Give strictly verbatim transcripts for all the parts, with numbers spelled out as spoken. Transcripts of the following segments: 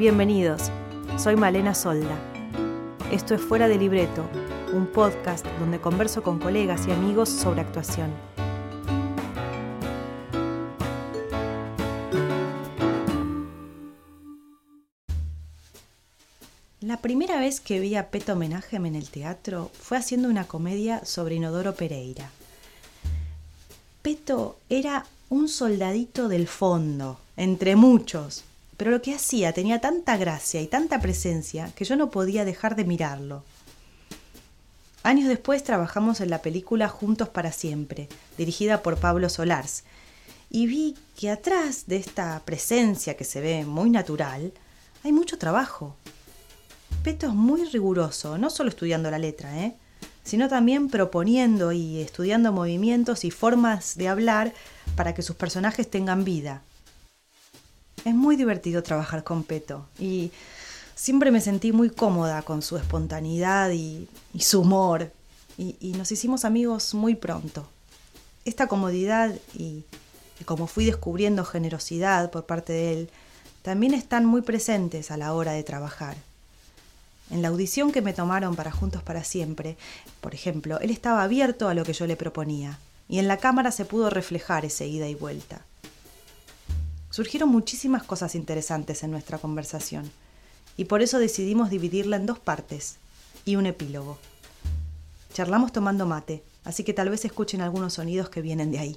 Bienvenidos, soy Malena Solda. Esto es Fuera de Libreto, un podcast donde converso con colegas y amigos sobre actuación. La primera vez que vi a Peto Menagem en el teatro fue haciendo una comedia sobre Inodoro Pereira. Peto era un soldadito del fondo, entre muchos, pero lo que hacía tenía tanta gracia y tanta presencia que yo no podía dejar de mirarlo. Años después trabajamos en la película Juntos para Siempre, dirigida por Pablo Solars, y vi que atrás de esta presencia que se ve muy natural, hay mucho trabajo. Peto es muy riguroso, no solo estudiando la letra, ¿eh? sino también proponiendo y estudiando movimientos y formas de hablar para que sus personajes tengan vida. Es muy divertido trabajar con Peto y siempre me sentí muy cómoda con su espontaneidad y, y su humor y, y nos hicimos amigos muy pronto. Esta comodidad y, y como fui descubriendo generosidad por parte de él, también están muy presentes a la hora de trabajar. En la audición que me tomaron para Juntos para Siempre, por ejemplo, él estaba abierto a lo que yo le proponía, y en la cámara se pudo reflejar ese ida y vuelta. Surgieron muchísimas cosas interesantes en nuestra conversación, y por eso decidimos dividirla en dos partes y un epílogo. Charlamos tomando mate, así que tal vez escuchen algunos sonidos que vienen de ahí.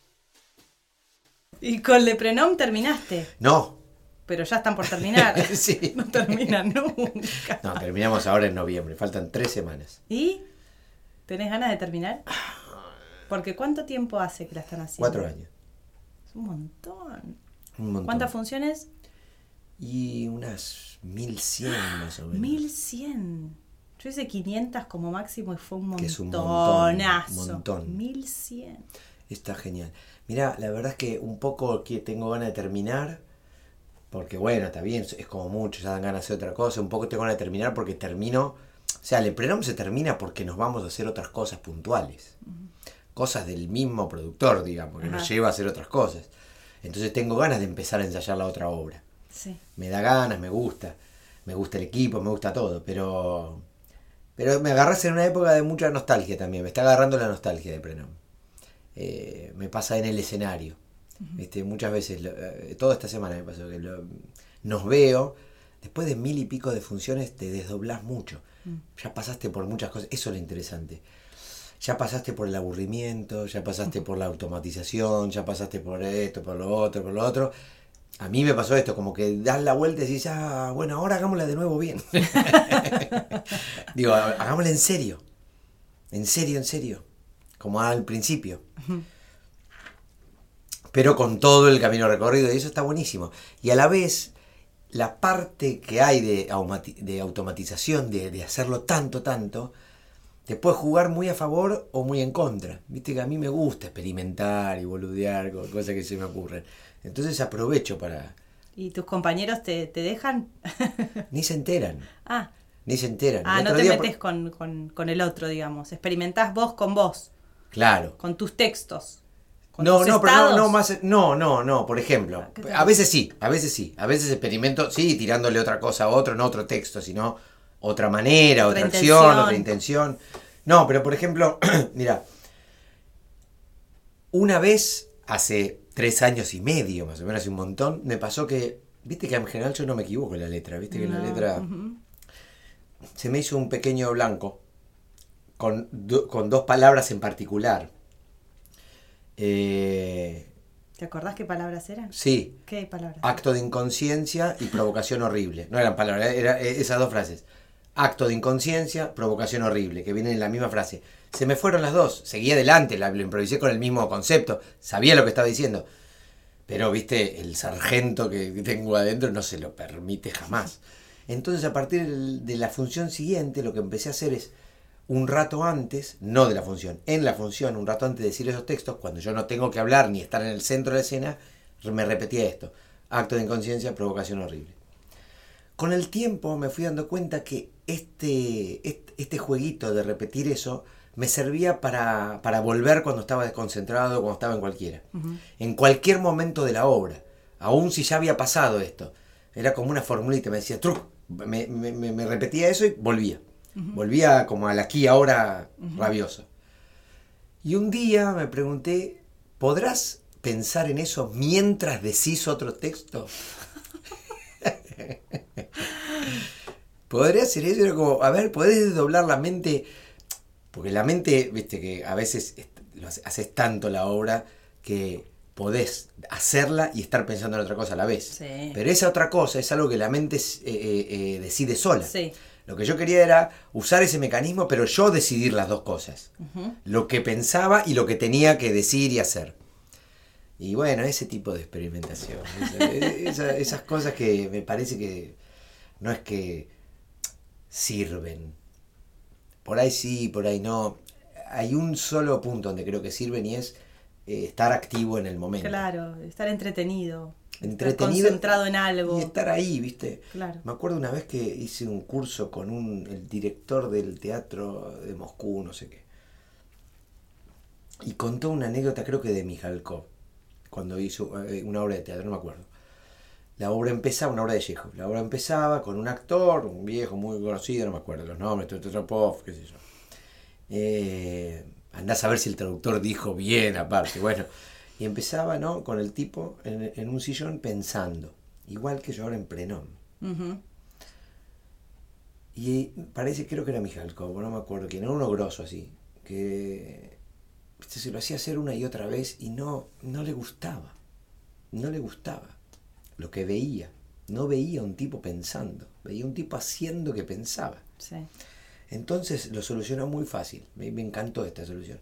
¿Y con Le Prenom terminaste? No. Pero ya están por terminar. Sí. No terminan nunca. No, terminamos ahora en noviembre. Faltan tres semanas. ¿Y? ¿Tenés ganas de terminar? Porque ¿cuánto tiempo hace que la están haciendo? Cuatro años. Es un montón. Un montón. ¿Cuántas funciones? Y unas mil cien más o menos. Mil cien. Yo hice quinientas como máximo y fue un montonazo. Que es un montón, un montón. Mil cien. Está genial. Mirá, la verdad es que un poco que tengo ganas de terminar. Porque bueno, está bien, es como mucho, ya dan ganas de hacer otra cosa. Un poco tengo ganas de terminar porque termino... O sea, Le Prenom se termina porque nos vamos a hacer otras cosas puntuales. Uh-huh. Cosas del mismo productor, digamos, que uh-huh. nos lleva a hacer otras cosas. Entonces tengo ganas de empezar a ensayar la otra obra. Sí. Me da ganas, me gusta. Me gusta el equipo, me gusta todo. Pero pero me agarras en una época de mucha nostalgia también. Me está agarrando la nostalgia de Prenom. Eh, me pasa en el escenario. Este, muchas veces, lo, eh, toda esta semana me pasó que lo, nos veo, después de mil y pico de funciones te desdoblás mucho, mm. ya pasaste por muchas cosas, eso es lo interesante, ya pasaste por el aburrimiento, ya pasaste mm. por la automatización, ya pasaste por esto, por lo otro, por lo otro. A mí me pasó esto, como que das la vuelta y decís, ah, bueno, ahora hagámosla de nuevo bien. Digo, hagámosla en serio, en serio, en serio, como al principio. Uh-huh. Pero con todo el camino recorrido, y eso está buenísimo. Y a la vez, la parte que hay de, automati- de automatización, de, de hacerlo tanto, tanto, te puede jugar muy a favor o muy en contra. Viste que a mí me gusta experimentar y boludear con cosas que se me ocurren. Entonces aprovecho para... ¿Y tus compañeros te, te dejan? Ni se enteran. Ah. Ni se enteran. Ah, no te metes por... con, con, con el otro, digamos. Experimentás vos con vos. Claro. Con tus textos. No, no, pero no, no, más, no, no, no, por ejemplo, a veces sí, a veces sí, a veces experimento, sí, tirándole otra cosa a otro, no otro texto, sino otra manera, otra, otra acción, intención. otra intención. No, pero por ejemplo, mira, una vez, hace tres años y medio, más o menos, hace un montón, me pasó que, viste que en general yo no me equivoco en la letra, viste que no. en la letra uh-huh. se me hizo un pequeño blanco con, do, con dos palabras en particular. Eh, ¿Te acordás qué palabras eran? Sí. ¿Qué palabras? Acto de inconsciencia y provocación horrible. No eran palabras, eran esas dos frases. Acto de inconsciencia, provocación horrible, que vienen en la misma frase. Se me fueron las dos, seguí adelante, la, lo improvisé con el mismo concepto, sabía lo que estaba diciendo. Pero, viste, el sargento que tengo adentro no se lo permite jamás. Entonces, a partir de la función siguiente, lo que empecé a hacer es un rato antes, no de la función, en la función, un rato antes de decir esos textos, cuando yo no tengo que hablar ni estar en el centro de la escena, me repetía esto. Acto de inconsciencia, provocación horrible. Con el tiempo me fui dando cuenta que este, este, este jueguito de repetir eso me servía para, para volver cuando estaba desconcentrado, cuando estaba en cualquiera. Uh-huh. En cualquier momento de la obra, aun si ya había pasado esto. Era como una formulita, me decía, truc, me, me, me repetía eso y volvía. Uh-huh. Volvía como al aquí, ahora, uh-huh. rabioso. Y un día me pregunté, ¿podrás pensar en eso mientras decís otro texto? ¿Podría hacer eso? Era como, a ver, ¿podés desdoblar la mente? Porque la mente, viste que a veces lo haces tanto la obra que podés hacerla y estar pensando en otra cosa a la vez. Sí. Pero esa otra cosa es algo que la mente eh, eh, decide sola. Sí. Lo que yo quería era usar ese mecanismo, pero yo decidir las dos cosas. Uh-huh. Lo que pensaba y lo que tenía que decir y hacer. Y bueno, ese tipo de experimentación. esa, esa, esas cosas que me parece que no es que sirven. Por ahí sí, por ahí no. Hay un solo punto donde creo que sirven y es eh, estar activo en el momento. Claro, estar entretenido. Entretenido. Estar concentrado en algo. Y estar ahí, ¿viste? Claro. Me acuerdo una vez que hice un curso con un, el director del teatro de Moscú, no sé qué. Y contó una anécdota, creo que de Mikhalkov, cuando hizo una obra de teatro, no me acuerdo. La obra empezaba, una obra de Chekhov, la obra empezaba con un actor, un viejo muy conocido, no me acuerdo los nombres, Totopov, qué sé yo. Eh, andás a ver si el traductor dijo bien aparte, bueno. Y empezaba, ¿no?, con el tipo en, en un sillón pensando, igual que yo ahora en Plenón. Uh-huh. Y parece, creo que era Mikhalkov, no me acuerdo quién, era uno grosso así, que se lo hacía hacer una y otra vez y no, no le gustaba, no le gustaba lo que veía. No veía un tipo pensando, veía un tipo haciendo que pensaba. Sí. Entonces lo solucionó muy fácil, me, me encantó esta solución.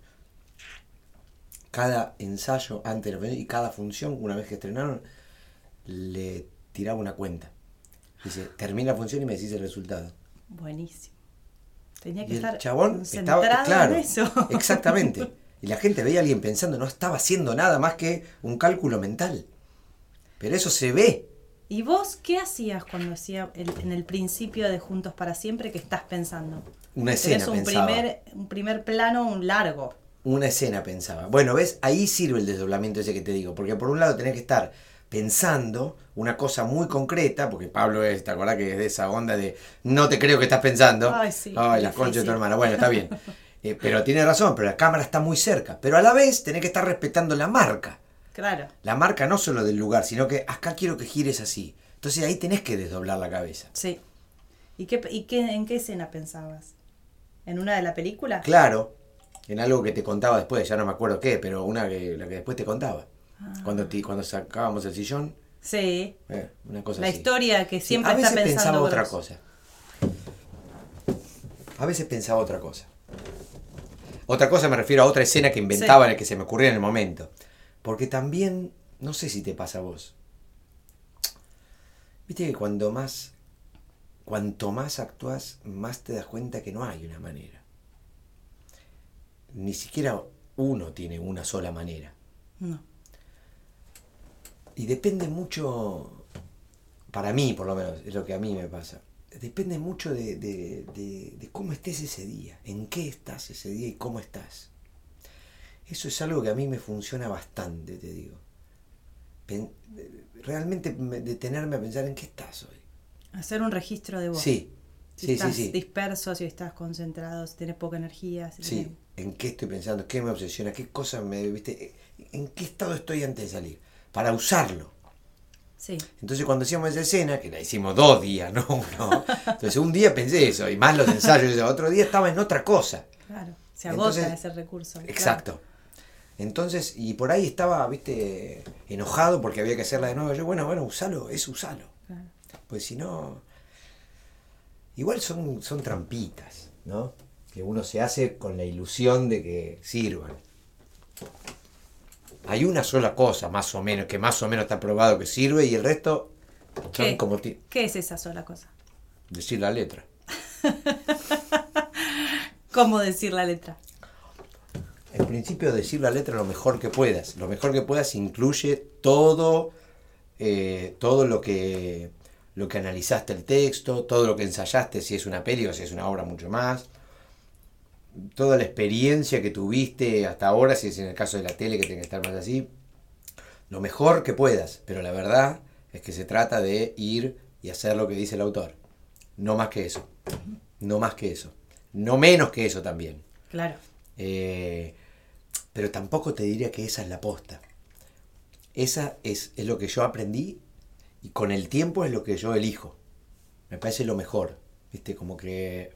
Cada ensayo antes de la función y cada función, una vez que estrenaron, le tiraba una cuenta. Dice, termina la función y me decís el resultado. Buenísimo. Tenía que y estar el chabón concentrado estaba, claro, en eso. Exactamente. Y la gente veía a alguien pensando, no estaba haciendo nada más que un cálculo mental. Pero eso se ve. ¿Y vos qué hacías cuando hacía el, en el principio de Juntos para Siempre que estás pensando? Una escena un pensaba. Primer, un primer plano, un largo. Una escena pensaba. Bueno, ¿ves? Ahí sirve el desdoblamiento ese que te digo. Porque por un lado tenés que estar pensando una cosa muy concreta, porque Pablo es, ¿te acordás que es de esa onda de no te creo que estás pensando? Ay, sí. Ay, la concha de tu hermana. Bueno, está bien. Eh, pero tiene razón, pero la cámara está muy cerca. Pero a la vez tenés que estar respetando la marca. Claro. La marca no solo del lugar, sino que acá quiero que gires así. Entonces ahí tenés que desdoblar la cabeza. Sí. ¿Y, qué, y qué, en qué escena pensabas? ¿En una de la película? Claro. En algo que te contaba después, ya no me acuerdo qué, pero una que la que después te contaba. Ah. Cuando, te, cuando sacábamos el sillón. Sí. Eh, una cosa la así. historia que siempre sí, está pensando. A veces pensaba Gross. otra cosa. A veces pensaba otra cosa. Otra cosa me refiero a otra escena que inventaba, sí, en el que se me ocurría en el momento. Porque también, no sé si te pasa a vos. Viste que cuando más, cuanto más actúas, más te das cuenta que no hay una manera. Ni siquiera uno tiene una sola manera. No. Y depende mucho, para mí por lo menos, es lo que a mí me pasa. Depende mucho de, de, de, de cómo estés ese día, en qué estás ese día y cómo estás. Eso es algo que a mí me funciona bastante, te digo. Pen, realmente detenerme a pensar en qué estás hoy. Hacer un registro de vos. Sí, si sí, estás sí, sí. disperso, si estás concentrado, si tienes poca energía. Si sí, tienes... en qué estoy pensando, qué me obsesiona, qué cosas me... ¿viste? ¿En qué estado estoy antes de salir? Para usarlo. Sí. Entonces cuando hacíamos esa escena, que la hicimos dos días, no uno, entonces un día pensé eso, y más los ensayos, otro día estaba en otra cosa. Claro, se agota entonces, ese recurso. Exacto. Claro. Entonces, y por ahí estaba, viste, enojado porque había que hacerla de nuevo. Yo, bueno, bueno, usalo, es usalo. Claro. Pues si no, igual son, son trampitas, ¿no? Que uno se hace con la ilusión de que sirvan. Hay una sola cosa, más o menos, que más o menos está probado que sirve, y el resto son ¿Qué? como... T- ¿Qué es esa sola cosa? Decir la letra. ¿Cómo decir la letra? En principio, decir la letra lo mejor que puedas. Lo mejor que puedas incluye todo, eh, todo lo que, lo que analizaste el texto, todo lo que ensayaste, si es una peli o si es una obra mucho más. Toda la experiencia que tuviste hasta ahora, si es en el caso de la tele que tiene que estar más así. Lo mejor que puedas, pero la verdad Es que se trata de ir y hacer lo que dice el autor. No más que eso. No más que eso. No menos que eso también. Claro. Eh, pero tampoco te diría que esa es la posta. Esa es, es lo que yo aprendí y con el tiempo es lo que yo elijo. Me parece lo mejor. ¿Viste? Como que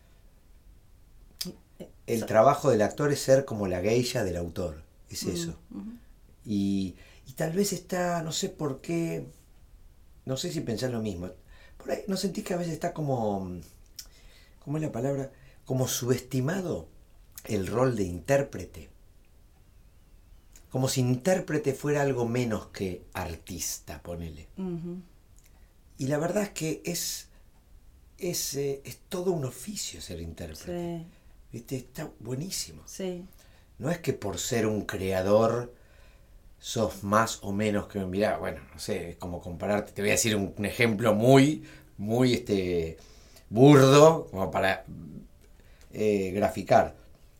el trabajo del actor es ser como la geisha del autor. Es eso. Uh-huh. Y, y tal vez está, no sé por qué, no sé si pensás lo mismo. Por ahí, ¿no sentís que a veces está como, ¿cómo es la palabra? Como subestimado el rol de intérprete? Como si intérprete fuera algo menos que artista, ponele. Uh-huh. Y la verdad es que es, es, eh, es todo un oficio ser intérprete. Sí. ¿Viste? Está buenísimo. Sí. No es que por ser un creador sos más o menos que... Mirá, bueno, no sé, es como compararte. Te voy a decir un, un ejemplo muy, muy este, burdo, como para eh, graficar.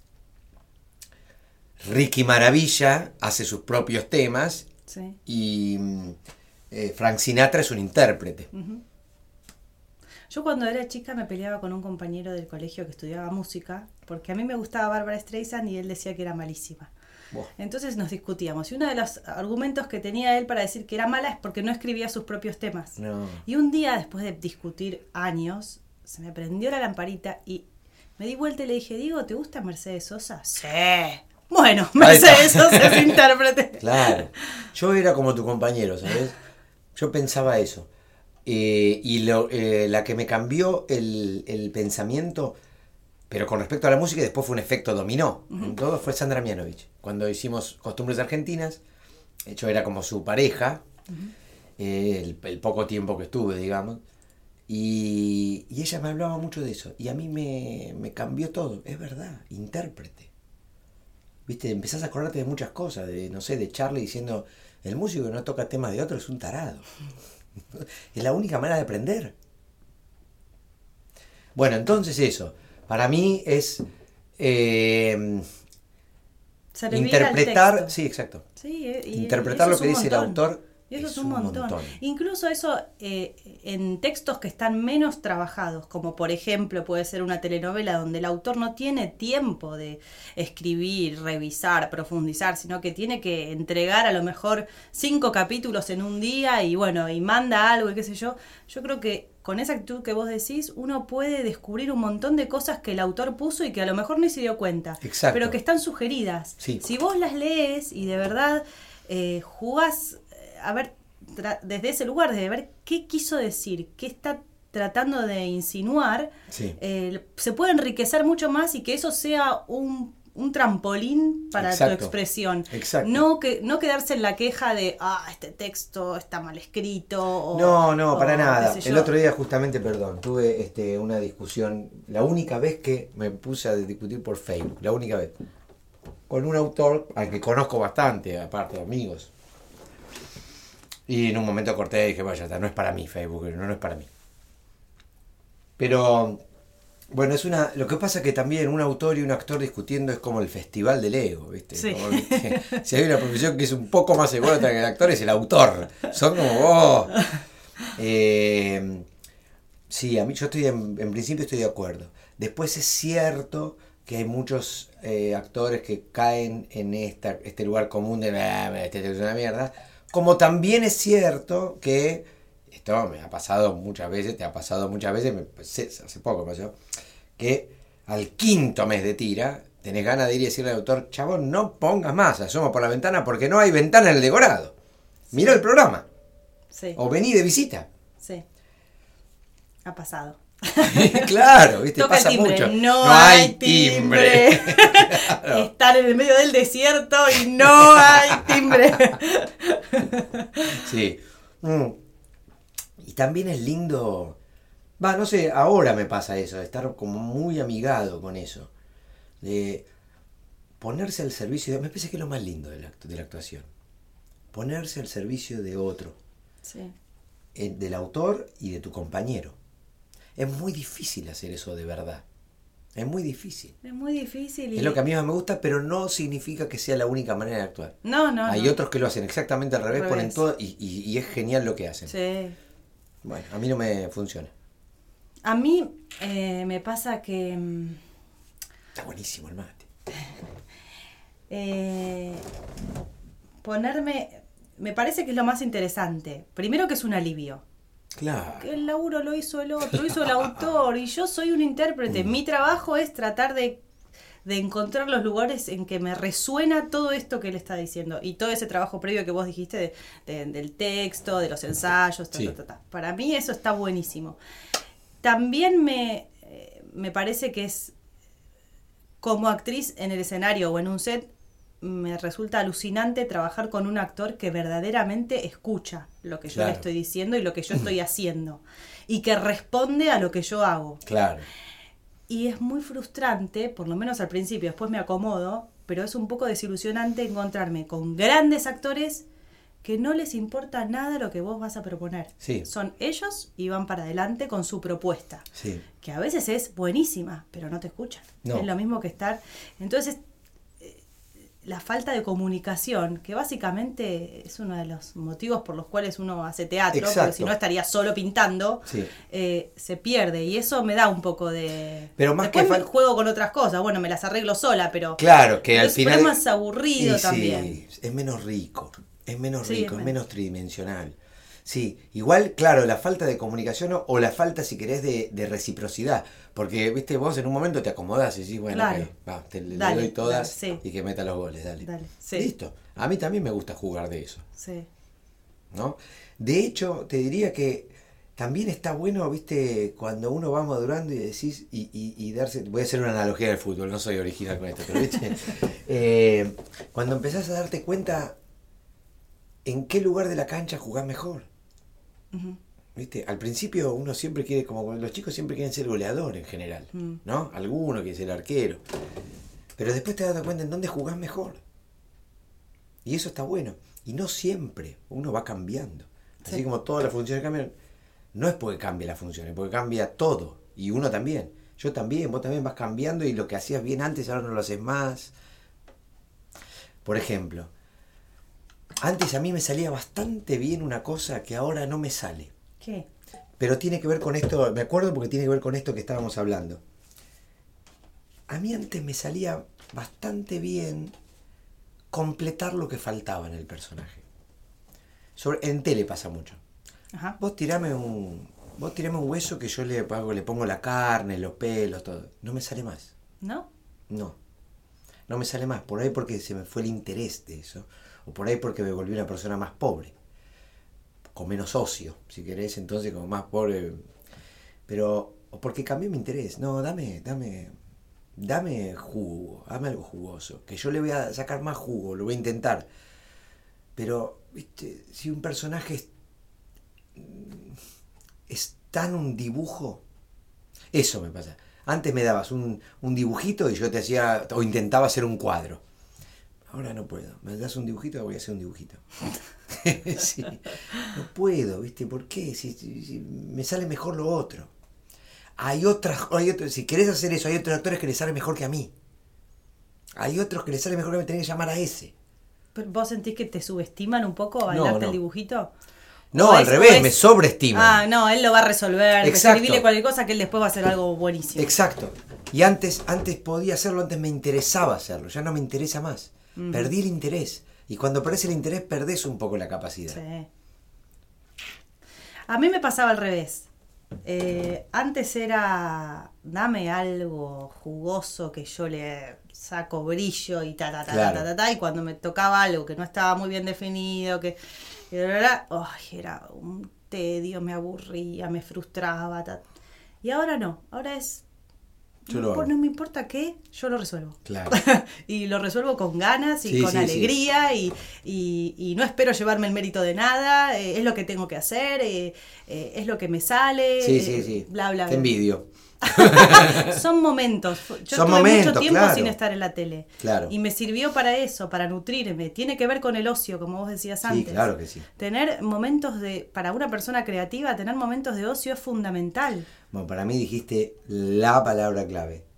Ricky Maravilla hace sus propios temas, sí. Y eh, Frank Sinatra es un intérprete. Uh-huh. Yo cuando era chica me peleaba con un compañero del colegio que estudiaba música, porque a mí me gustaba Barbra Streisand y él decía que era malísima. Wow. Entonces nos discutíamos. Y uno de los argumentos que tenía él para decir que era mala es porque no escribía sus propios temas. No. Y un día, después de discutir años, se me prendió la lamparita y me di vuelta y le dije, Diego, ¿te gusta Mercedes Sosa? Sí. Bueno, Mercedes Sosa es intérprete. Claro. Yo era como tu compañero, ¿sabes? Yo pensaba eso. Eh, y lo, eh, la que me cambió el, el pensamiento, pero con respecto a la música, y después fue un efecto dominó. Uh-huh. En todo fue Sandra Mianovich. Cuando hicimos Costumbres Argentinas, yo era como su pareja, uh-huh. eh, el, el poco tiempo que estuve, digamos. Y, y ella me hablaba mucho de eso. Y a mí me, me cambió todo. Es verdad, intérprete. ¿Viste? Empezás a acordarte de muchas cosas. De, no sé, de Charlie diciendo, el músico que no toca temas de otro es un tarado. Es la única manera de aprender. Bueno, entonces eso. Para mí es eh, interpretar. Sí, exacto. Sí, y, interpretar lo que dice el autor. Y eso es, es un montón. montón. Incluso eso eh, en textos que están menos trabajados, como por ejemplo puede ser una telenovela donde el autor no tiene tiempo de escribir, revisar, profundizar, sino que tiene que entregar a lo mejor cinco capítulos en un día y bueno, y manda algo y qué sé yo. Yo creo que con esa actitud que vos decís, uno puede descubrir un montón de cosas que el autor puso y que a lo mejor ni se dio cuenta. Exacto. Pero que están sugeridas. Sí. Si vos las lees y de verdad eh, jugás a ver, tra- desde ese lugar, de ver qué quiso decir, qué está tratando de insinuar, sí. eh, se puede enriquecer mucho más y que eso sea un, un trampolín para Exacto. tu expresión. Exacto. No, que, no quedarse en la queja de, ah, este texto está mal escrito. O, no, no, o, para nada. El yo. otro día justamente, perdón, tuve este, una discusión, la única vez que me puse a discutir por Facebook, la única vez, con un autor al que conozco bastante, aparte de amigos. Y en un momento corté y dije, vaya, no es para mí Facebook, no, no es para mí. Pero, bueno, es una. Lo que pasa es que también un autor y un actor discutiendo es como el festival del ego, ¿viste? Sí. Como, ¿viste? Si hay una profesión que es un poco más ególatra que el actor, es el autor. Son como, oh. Eh, sí, a mí yo estoy, en, en principio estoy de acuerdo. Después es cierto que hay muchos eh, actores que caen en esta, este lugar común de, este es una mierda. Como también es cierto que, esto me ha pasado muchas veces, te ha pasado muchas veces, me, hace poco me pasó, que al quinto mes de tira tenés ganas de ir y decirle al autor, chabón, no pongas más, asoma por la ventana porque no hay ventana en el decorado. Sí. Mira el programa. Sí. O vení de visita. Sí. Ha pasado. Claro, ¿viste? Toca Pasa el timbre. mucho. No, no hay timbre. timbre. Claro. Estar en el medio del desierto y no hay timbre. Sí. Mm. Y también es lindo. Va, no sé, ahora me pasa eso, de estar como muy amigado con eso. De ponerse al servicio de. Me parece que es lo más lindo de la, de la actuación. Ponerse al servicio de otro. Sí. Del autor y de tu compañero. Es muy difícil hacer eso de verdad. Es muy difícil. Es muy difícil. Y... Es lo que a mí más me gusta, pero no significa que sea la única manera de actuar. No, no, Hay no. otros que lo hacen exactamente al revés, Al ponen revés. todo y, y, y es genial lo que hacen. Sí. Bueno, a mí no me funciona. A mí eh, me pasa que... Está buenísimo el mate. Eh, ponerme... Me parece que es lo más interesante. Primero que es un alivio. Claro. Que el laburo lo hizo el otro, lo hizo el autor y yo soy un intérprete. Mi trabajo es tratar de, de encontrar los lugares en que me resuena todo esto que él está diciendo. Y todo ese trabajo previo que vos dijiste de, de, del texto, de los ensayos, ta, Sí. ta, ta, ta. Para mí eso está buenísimo. También me, eh, me parece que es, como actriz en el escenario o en un set, me resulta alucinante trabajar con un actor que verdaderamente escucha lo que yo Claro. le estoy diciendo y lo que yo estoy haciendo. Y que responde a lo que yo hago. Claro. Y es muy frustrante, por lo menos al principio, después me acomodo, pero es un poco desilusionante encontrarme con grandes actores que no les importa nada lo que vos vas a proponer. Sí. Son ellos y van para adelante con su propuesta. Sí. Que a veces es buenísima, pero no te escuchan. No. Es lo mismo que estar... Entonces, eh, la falta de comunicación, que básicamente es uno de los motivos por los cuales uno hace teatro, Exacto. porque si no estaría solo pintando, Sí. eh, se pierde. Y eso me da un poco de... Pero más Después que me fal- juego con otras cosas. Bueno, me las arreglo sola, pero... Claro, que pero al es, final... pero es más aburrido Y sí, también. es menos rico. Es menos Sí, rico, es es menos. menos tridimensional. Sí, igual, claro, la falta de comunicación o, o la falta, si querés, de, de reciprocidad. Porque, viste, vos en un momento te acomodás y decís, bueno, Claro. ok, va, te le Dale, doy todas dale, sí. y que meta los goles, dale. Dale, sí. Listo. A mí también me gusta jugar de eso, Sí. ¿no? De hecho, te diría que también está bueno, viste, cuando uno va madurando y decís, y, y, y darse, voy a hacer una analogía del fútbol, no soy original con esto, pero viste, eh, cuando empezás a darte cuenta en qué lugar de la cancha jugás mejor. Ujú. ¿Viste? Al principio uno siempre quiere, como los chicos siempre quieren ser goleador en general, Mm. ¿no? Alguno quiere ser arquero. Pero después te das cuenta en dónde jugás mejor. Y eso está bueno. Y no siempre, uno va cambiando. Así Sí. como todas las funciones cambian, no es porque cambie las funciones, porque cambia todo. Y uno también. Yo también, vos también vas cambiando y lo que hacías bien antes ahora no lo haces más. Por ejemplo, antes a mí me salía bastante bien una cosa que ahora no me sale. ¿Qué? Pero tiene que ver con esto, me acuerdo porque tiene que ver con esto que estábamos hablando. A mí antes me salía bastante bien completar lo que faltaba en el personaje. Sobre, en tele pasa mucho. Ajá. Vos tirame un, vos tirame un hueso que yo le, hago, le pongo la carne, los pelos, todo. No me sale más. ¿No? No. No me sale más. Por ahí porque se me fue el interés de eso. O por ahí porque me volví una persona más pobre. Con menos ocio, si querés, entonces como más pobre. Pero, o porque cambié mi interés. No, dame, dame, dame jugo, dame algo jugoso. Que yo le voy a sacar más jugo, lo voy a intentar. Pero, viste, si un personaje es, es tan un dibujo, eso me pasa. Antes me dabas un, un dibujito y yo te hacía, o intentaba hacer un cuadro. Ahora no puedo. Me das un dibujito, voy a hacer un dibujito. Sí. No puedo, ¿viste? ¿Por qué? Si, si- si me sale mejor lo otro. Hay otras, hay otros, si querés hacer eso, hay otros actores que les sale mejor que a mí. Hay otros que les sale mejor que a mí, tenés que llamar a ese. ¿Pero ¿Vos sentís que te subestiman un poco a No, bailarte no. el dibujito? No, ¿O al es- revés, o es- me sobreestiman. Ah, no, él lo va a resolver. Exacto. Escribile cualquier cosa que él después va a hacer algo buenísimo. Exacto. Y antes, antes podía hacerlo, antes me interesaba hacerlo, ya no me interesa más. Ujú. Perdí el interés. Y cuando perdés el interés, perdés un poco la capacidad. Sí. A mí me pasaba al revés. Eh, antes era, dame algo jugoso que yo le saco brillo y ta, ta, ta, Claro. ta, ta, ta, y cuando me tocaba algo que no estaba muy bien definido, que era, ay, era un tedio, me aburría, me frustraba. Ta. Y ahora no, ahora es, Yo no, lo hago. no me importa qué, yo lo resuelvo. Claro. Y lo resuelvo con ganas y Sí, con sí, alegría y, y, y no espero llevarme el mérito de nada, eh, es lo que tengo que hacer, eh, eh, es lo que me sale, Sí, eh, sí, sí. bla, bla, Te bla. envidio. Son momentos. Yo Son tuve momentos, mucho tiempo claro. sin estar en la tele. Claro. Y me sirvió para eso, para nutrirme. Tiene que ver con el ocio, como vos decías Sí, antes. claro que sí. Tener momentos de, para una persona creativa, tener momentos de ocio es fundamental. Bueno, para mí dijiste la palabra clave.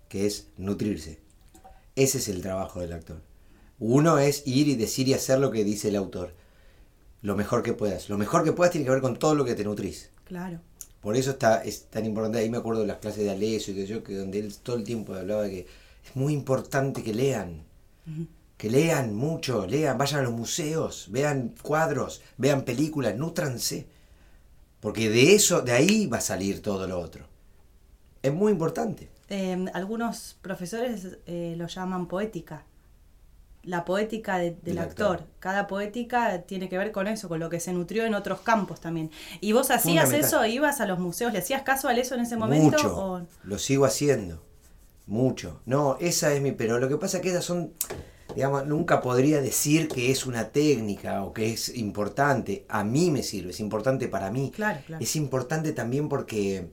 que es nutrirse. Ese es el trabajo del actor. Uno es ir y decir y hacer lo que dice el autor. Lo mejor que puedas. Lo mejor que puedas tiene que ver con todo lo que te nutrís. Claro. Por eso está, es tan importante. Ahí me acuerdo de las clases de Alessio y que yo, que donde él todo el tiempo hablaba de que es muy importante que lean. Uh-huh. Que lean mucho, lean, vayan a los museos, vean cuadros, vean películas, nútranse. Porque de eso, de ahí va a salir todo lo otro. Es muy importante. Eh, algunos profesores eh, lo llaman poética. La poética de, del, del actor. actor. Cada poética tiene que ver con eso, con lo que se nutrió en otros campos también. ¿Y vos hacías eso? ¿Ibas a los museos? ¿Le hacías caso a eso en ese momento? Mucho. ¿O? Lo sigo haciendo. Mucho. No, esa es mi... Pero lo que pasa es que esas son... Digamos, nunca podría decir que es una técnica o que es importante. A mí me sirve, es importante para mí. Claro, claro. Es importante también porque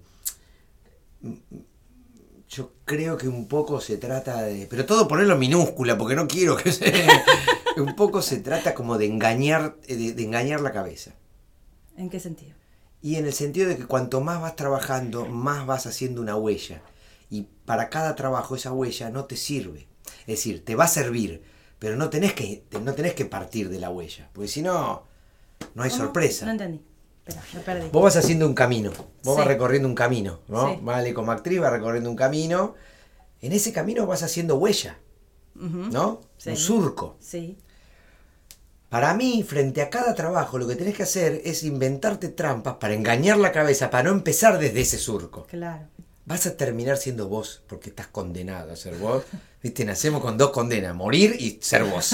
yo creo que un poco se trata de... Pero todo ponerlo en minúscula, porque no quiero que se... un poco se trata como de engañar, de, de engañar la cabeza. ¿En qué sentido? Y en el sentido de que cuanto más vas trabajando, más vas haciendo una huella. Y para cada trabajo esa huella no te sirve. Es decir, te va a servir, pero no tenés que, no tenés que partir de la huella, porque si no, no hay ¿Cómo? sorpresa. No entendí. Espera, me perdí. Vos vas haciendo un camino, vos Sí. vas recorriendo un camino, ¿no? Sí. Vale, como actriz vas recorriendo un camino, en ese camino vas haciendo huella, Uh-huh. ¿no? Sí. Un surco. Sí. Para mí, frente a cada trabajo, lo que tenés que hacer es inventarte trampas para engañar la cabeza, para no empezar desde ese surco. Claro. Vas a terminar siendo vos, porque estás condenado a ser vos. Viste, nacemos con dos condenas, morir y ser vos.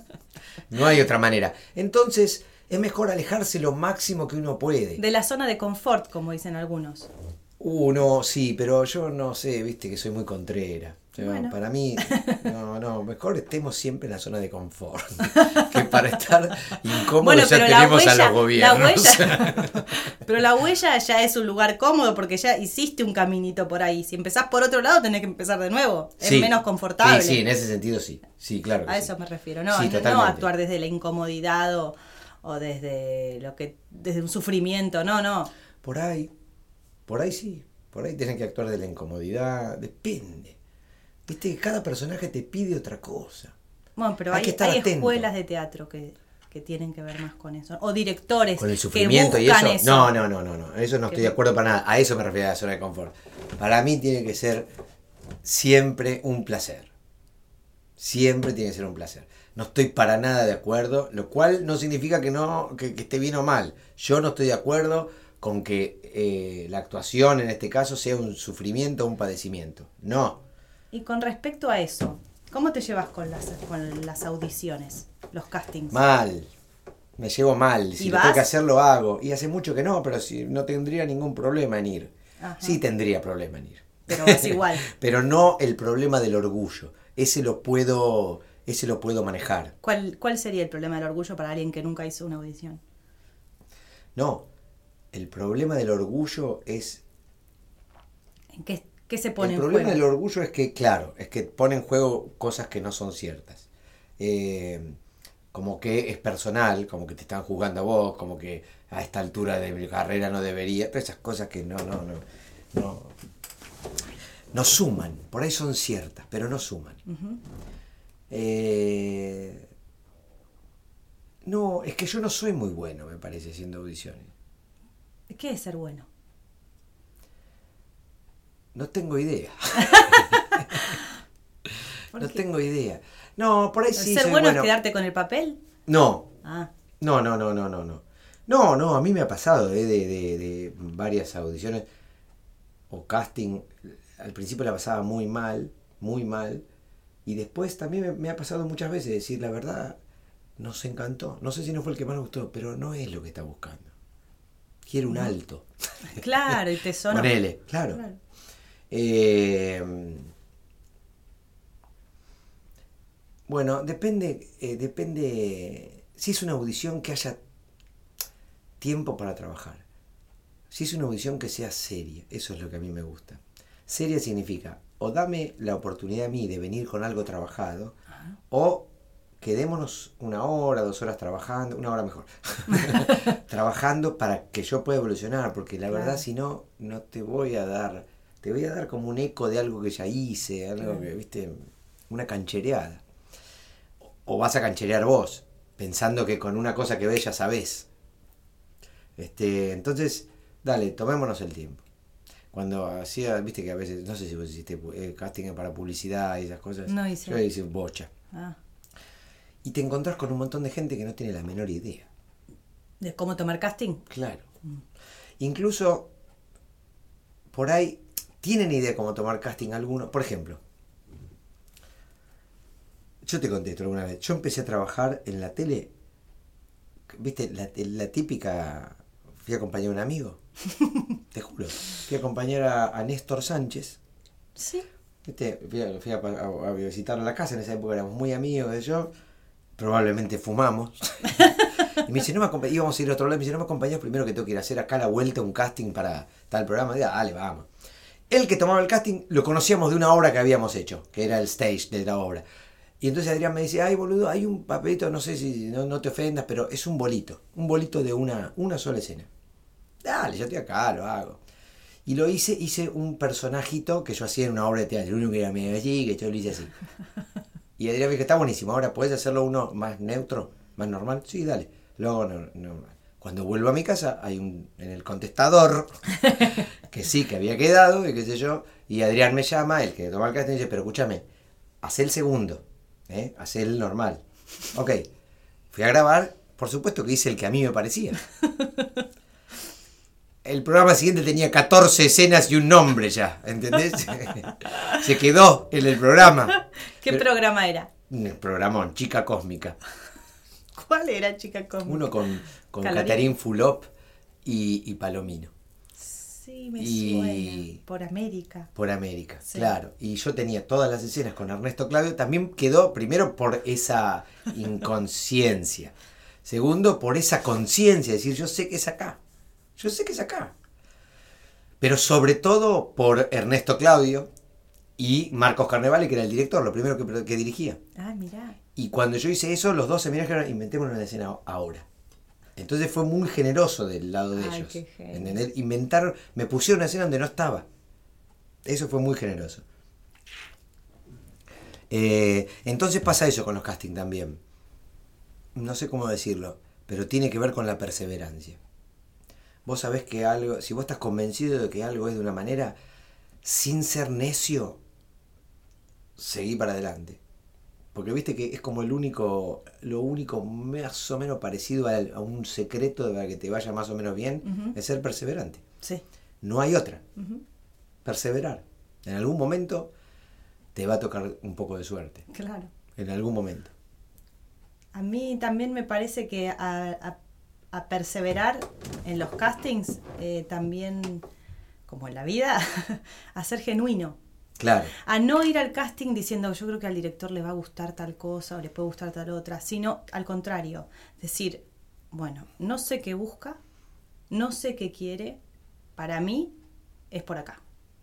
No hay otra manera. Entonces, es mejor alejarse lo máximo que uno puede. De la zona de confort, como dicen algunos. Uh, no, sí, pero yo no sé, viste que soy muy contrera. Yo, Bueno. Para mí, no, no, mejor estemos siempre en la zona de confort. Que para estar incómodos Bueno, ya pero la tenemos huella, a los gobiernos. la huella, pero la huella ya es un lugar cómodo porque ya hiciste un caminito por ahí. Si empezás por otro lado, tenés que empezar de nuevo. Sí, es menos confortable. Sí, sí, en ese sentido sí. Sí, claro. que A sí. eso me refiero. No, Sí, no, no totalmente. actuar desde la incomodidad o, o desde lo que, desde un sufrimiento. No, no. Por ahí, por ahí sí. Por ahí tienen que actuar de la incomodidad. Depende. Viste que cada personaje te pide otra cosa. Bueno, pero Hay hay, que estar hay atento. escuelas de teatro que, que tienen que ver más con eso. O directores Con el que sufrimiento y buscan eso. eso. No, no, no, no, no. Eso no Que- estoy de acuerdo para nada. A eso me refiero a la zona de confort. Para mí tiene que ser siempre un placer. Siempre tiene que ser un placer. No estoy para nada de acuerdo, lo cual no significa que no, que, que esté bien o mal. Yo no estoy de acuerdo con que eh, la actuación en este caso sea un sufrimiento o un padecimiento. No. Y con respecto a eso, ¿cómo te llevas con las, con las audiciones, los castings? Mal. Me llevo mal. Si ¿Y lo vas? tengo que hacer, lo hago. Y hace mucho que no, pero si no tendría ningún problema en ir. Ajá. Sí tendría problema en ir. Pero vas igual. Pero no el problema del orgullo. Ese lo puedo, ese lo puedo manejar. ¿Cuál, ¿Cuál sería el problema del orgullo para alguien que nunca hizo una audición? No. El problema del orgullo es... ¿En qué, qué se pone El en problema juego? del orgullo es que, claro, es que pone en juego cosas que no son ciertas. Eh, como que es personal, como que te están juzgando a vos, como que a esta altura de mi carrera no debería, todas esas cosas que no, no, no, no, no suman, por ahí son ciertas, pero no suman. Ujú. Eh, no, es que yo no soy muy bueno, me parece, haciendo audiciones. ¿Qué es ser bueno? No tengo idea. ¿Por No qué? tengo idea. No, por ahí sí ¿Ser soy bueno, bueno. es quedarte con el papel? No, Ah, no, no, no, no, no, no. No, no, a mí me ha pasado eh, de, de, de varias audiciones o casting. Al principio la pasaba muy mal, muy mal. Y después también me, me ha pasado muchas veces decir la verdad, nos encantó. No sé si no fue el que más nos gustó, pero no es lo que está buscando. Quiere un alto. claro, y te sonó. Ponele, claro. Claro. Eh, bueno, depende, eh, depende si es una audición que haya tiempo para trabajar. Si es una audición que sea seria, eso es lo que a mí me gusta. Seria significa, o dame la oportunidad a mí de venir con algo trabajado, Ajá. o quedémonos una hora, dos horas trabajando, una hora mejor, trabajando para que yo pueda evolucionar, porque la Claro. verdad si no, no te voy a dar, te voy a dar como un eco de algo que ya hice, algo Claro. que, viste, una canchereada. O vas a cancherear vos, pensando que con una cosa que ves ya sabés. Este, entonces, dale, tomémonos el tiempo. Cuando hacía, viste que a veces, no sé si vos hiciste eh, casting para publicidad y esas cosas. No hice. Yo hice bocha. Ah, Y te encontrás con un montón de gente que no tiene la menor idea. ¿de cómo tomar casting? Claro. Incluso, por ahí, tienen idea de cómo tomar casting algunos. Por ejemplo, yo te contesto alguna vez. Yo empecé a trabajar en la tele, viste, la, la típica... Fui a acompañar a un amigo. Te juro. Fui a acompañar a, a Néstor Sánchez. Sí. ¿Viste? Fui, a, fui a, a, a visitarlo a la casa. En esa época éramos muy amigos de yo. Probablemente fumamos. Y me dice, no me acompañás. Íbamos a ir a otro lado. Y me dice, no me acompañás primero que tengo que ir a hacer acá la vuelta, un casting para tal programa. Y diga, dale, vamos. El que tomaba el casting lo conocíamos de una obra que habíamos hecho, que era el stage de la obra. Y entonces Adrián me dice, ay boludo, hay un papelito, no sé si no, no te ofendas, pero es un bolito. Un bolito de una, una sola escena. Dale, yo estoy acá, lo hago. Y lo hice, hice un personajito que yo hacía en una obra de teatro. Uno que era medio así, que yo lo hice así. Y Adrián me dijo, está buenísimo, ahora ¿puedes hacerlo uno más neutro, más normal? Sí, dale. Luego, no, normal. Cuando vuelvo a mi casa, hay un en el contestador, que sí, que había quedado, y qué sé yo, y Adrián me llama, el que toma el casting, y dice, pero escúchame, hacé el segundo, ¿eh? Hacé el normal. Ok, fui a grabar, por supuesto que hice el que a mí me parecía. El programa siguiente tenía catorce escenas y un nombre ya, ¿entendés? Se quedó en el programa. ¿Qué Pero, programa era? el programón, Chica Cósmica. ¿Cuál era, chica cósmica? Uno con, con Calorín. Catarín Fulop y, y Palomino. Sí, me Y- suena. Por América. Por América, Sí. claro. Y yo tenía todas las escenas con Ernesto Claudio. También quedó, primero, por esa inconsciencia. Segundo, por esa conciencia. Es decir, yo sé que es acá. Yo sé que es acá. Pero sobre todo por Ernesto Claudio y Marcos Carnevale, que era el director, lo primero que, que dirigía. Ah, mirá. Y cuando yo hice eso, los dos se miraron y dijeron, inventemos una escena ahora. Entonces fue muy generoso del lado de Ay, ellos. qué genio. ¿Entendés? Inventaron, me pusieron una escena donde no estaba. Eso fue muy generoso. Eh, entonces pasa eso con los castings también. No sé cómo decirlo, pero tiene que ver con la perseverancia. Vos sabés que algo, si vos estás convencido de que algo es de una manera, sin ser necio, seguí para adelante. Porque viste que es como el único, lo único más o menos parecido a, a un secreto para que te vaya más o menos bien, Ujú. es ser perseverante. Sí. No hay otra. Ujú. Perseverar. En algún momento te va a tocar un poco de suerte. Claro. En algún momento. A mí también me parece que a, a- a perseverar en los castings, eh, también, como en la vida, a ser genuino. Claro. A no ir al casting diciendo yo creo que al director le va a gustar tal cosa o le puede gustar tal otra, sino al contrario, decir, bueno, no sé qué busca, no sé qué quiere, para mí es por acá.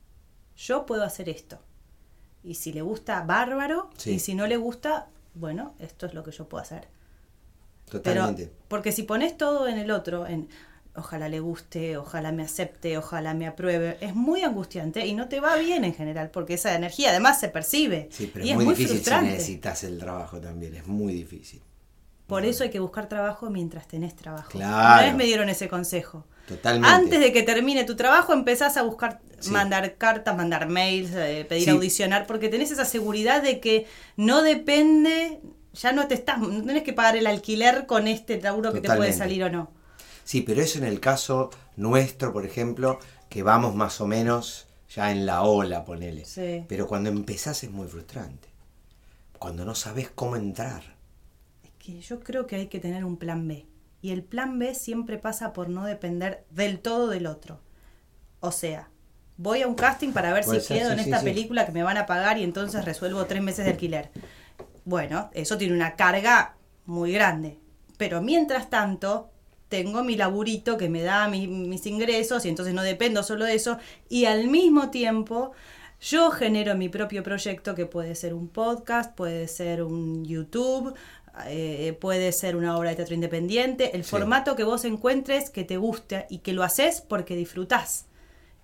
Yo puedo hacer esto. Y si le gusta, bárbaro, Sí. y si no le gusta, bueno, esto es lo que yo puedo hacer. Totalmente. Pero, porque si pones todo en el otro, en ojalá le guste, ojalá me acepte, ojalá me apruebe, es muy angustiante y no te va bien en general, porque esa energía además se percibe. Sí, pero y es muy difícil si frustrante. necesitas el trabajo también. Es muy difícil. Por eso hay que buscar trabajo mientras tenés trabajo. Claro. Una vez me dieron ese consejo. Totalmente. Antes de que termine tu trabajo, empezás a buscar, Sí. mandar cartas, mandar mails, eh, pedir Sí. audicionar, porque tenés esa seguridad de que no depende, ya no te estás, no tenés que pagar el alquiler con este laburo que te puede Totalmente. salir o no. Sí, pero eso en el caso nuestro, por ejemplo, que vamos más o menos ya en la ola, ponele. Sí. Pero cuando empezás es muy frustrante. Cuando no sabes cómo entrar. Es que yo creo que hay que tener un plan B. Y el plan B siempre pasa por no depender del todo del otro. O sea, voy a un casting para ver Puede si ser, quedo sí, en sí, esta sí. película que me van a pagar y entonces resuelvo tres meses de alquiler. Bueno, eso tiene una carga muy grande. Pero mientras tanto, tengo mi laburito que me da mi- mis ingresos y entonces no dependo solo de eso. Y al mismo tiempo, yo genero mi propio proyecto que puede ser un podcast, puede ser un YouTube, eh, puede ser una obra de teatro independiente. El Sí. formato que vos encuentres que te guste y que lo haces porque disfrutás.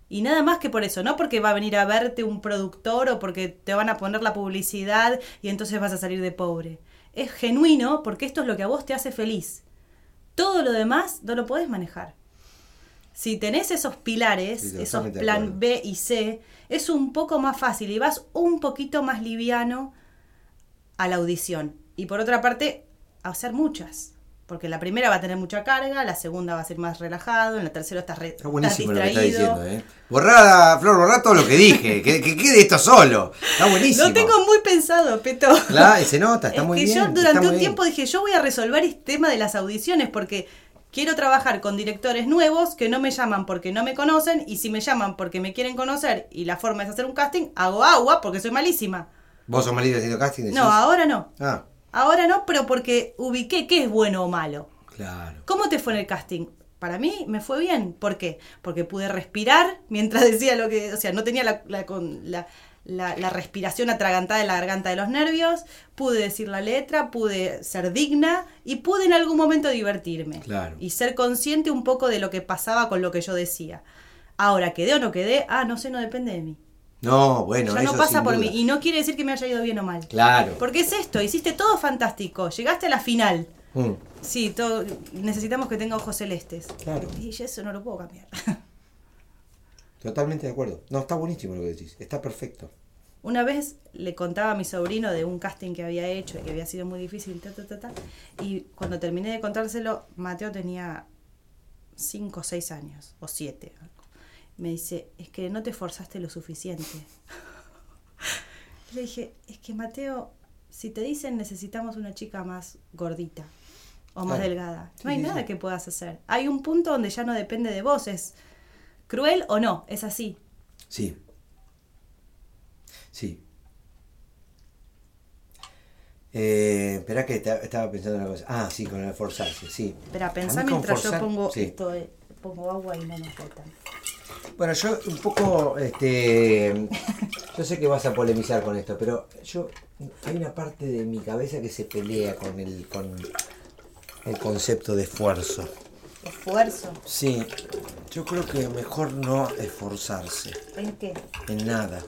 Y nada más que por eso, no porque va a venir a verte un productor o porque te van a poner la publicidad y entonces vas a salir de pobre. Es genuino porque esto es lo que a vos te hace feliz. Todo lo demás no lo podés manejar. Si tenés esos pilares, Sí, esos totalmente de plan acuerdo. B y C, es un poco más fácil y vas un poquito más liviano a la audición. Y por otra parte, a hacer muchas. Porque la primera va a tener mucha carga, la segunda va a ser más relajado, en la tercera estás, re, Está buenísimo estás lo que está distraído. diciendo, ¿eh? Borrá, Flor, borrá todo lo que dije. Que, que quede esto solo. Está buenísimo. Lo tengo muy pensado, Peto. Claro, se nota, está es muy que bien. yo está durante muy un bien. tiempo dije, yo voy a resolver este tema de las audiciones porque quiero trabajar con directores nuevos que no me llaman porque no me conocen y si me llaman porque me quieren conocer y la forma es hacer un casting, hago agua porque soy malísima. ¿Vos sos malita haciendo casting? Decís? No, ahora no. Ah, Ahora no, pero porque ubiqué qué es bueno o malo. claro. ¿Cómo te fue en el casting? Para mí me fue bien. ¿Por qué? Porque pude respirar mientras decía lo que... O sea, no tenía la, la, con- la, la, la respiración atragantada en la garganta de los nervios. Pude decir la letra, pude ser digna y pude en algún momento divertirme. Claro. Y ser consciente un poco de lo que pasaba con lo que yo decía. Ahora, ¿quedé o no quedé? Ah, no sé, no depende de mí. No, bueno, Ya eso no pasa sin por duda. mí. Y no quiere decir que me haya ido bien o mal. Claro. Porque es esto, hiciste todo fantástico. Llegaste a la final. Mm, Sí, todo, necesitamos que tenga ojos celestes. Claro. Y eso no lo puedo cambiar. totalmente de acuerdo. No, está buenísimo lo que decís. Está perfecto. Una vez le contaba a mi sobrino de un casting que había hecho y que había sido muy difícil, ta, ta, ta, ta, y cuando terminé de contárselo, Mateo tenía cinco o seis años, o siete. Me dice, es que no te esforzaste lo suficiente. Le dije, es que Mateo, si te dicen necesitamos una chica más gordita o más Claro. delgada, Sí, no hay sí, nada sí. que puedas hacer. Hay un punto donde ya no depende de vos, es cruel o no, es así. Sí. Sí. Eh, espera que te- estaba pensando en una cosa. Ah, sí, con el forzarse, sí. Espera, A pensá mí con mientras yo forzar- pongo sí. esto, de- pongo agua y no nos botan. Bueno, yo un poco, este, yo sé que vas a polemizar con esto, pero yo, hay una parte de mi cabeza que se pelea con el, con el concepto de esfuerzo. Esfuerzo. Sí, yo creo que mejor no esforzarse ¿En qué? en nada.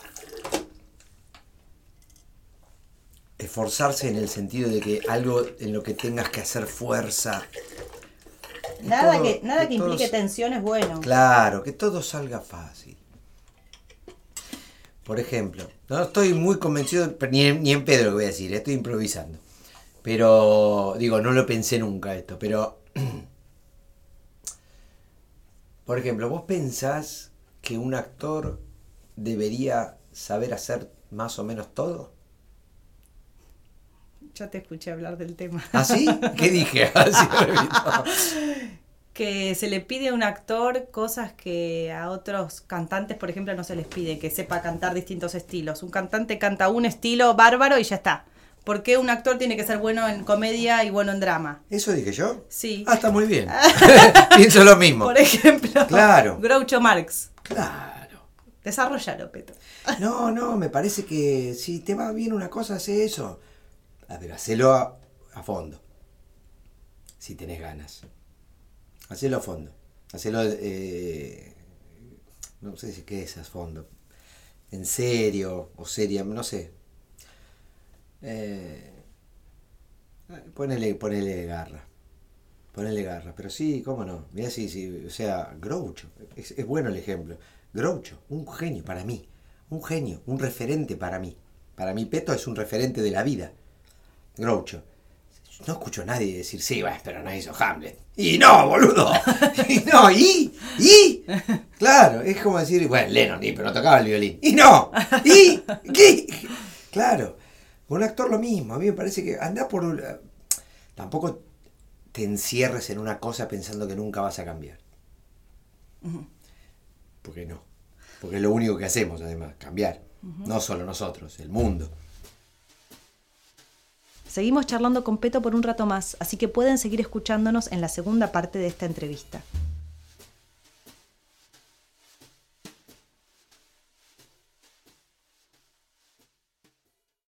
Esforzarse en el sentido de que algo en lo que tengas que hacer fuerza. Nada todo- que, nada que que implique todos- tensión es bueno. Claro, que todo salga fácil. Por ejemplo, no estoy muy convencido, ni en, ni en pedo lo que voy a decir, estoy improvisando. Pero, digo, no lo pensé nunca esto, pero... Por ejemplo, ¿vos pensás que un actor debería saber hacer más o menos todo? Ya te escuché hablar del tema. ¿Ah, sí? ¿Qué dije? Así repito. Que se le pide a un actor cosas que a otros cantantes, por ejemplo, no se les pide, que sepa cantar distintos estilos. Un cantante canta un estilo bárbaro y ya está. ¿Por qué un actor tiene que ser bueno en comedia y bueno en drama? ¿Eso dije yo? Sí. Ah, está muy bien. Pienso lo mismo. Por ejemplo, Claro. Groucho Marx. Claro. Desarrollalo, Peto. No, no, me parece que si te va bien una cosa, hace eso. A ver, hacelo a, a fondo. Si tenés ganas. Hacelo a fondo. Hacelo, eh, no sé si qué es a fondo. En serio o seria, no sé. Eh, ponele, ponele garra. Ponele garra. Pero sí, cómo no. Mirá si, si, o sea, Groucho. Es, es bueno el ejemplo. Groucho, un genio para mí. Un genio, un referente para mí. Para mí Peto es un referente de la vida. Groucho. No escucho a nadie decir, sí, va, pero no hizo Hamlet. Y no, boludo. Y no, y, y. Claro, es como decir, bueno, Lennon, y, pero no tocaba el violín. Y no, y, ¿qué? Claro, un actor lo mismo. A mí me parece que anda por un... Tampoco te encierres en una cosa pensando que nunca vas a cambiar. Porque no. Porque es lo único que hacemos, además, cambiar. No solo nosotros, el mundo. Seguimos charlando con Peto por un rato más, así que pueden seguir escuchándonos en la segunda parte de esta entrevista.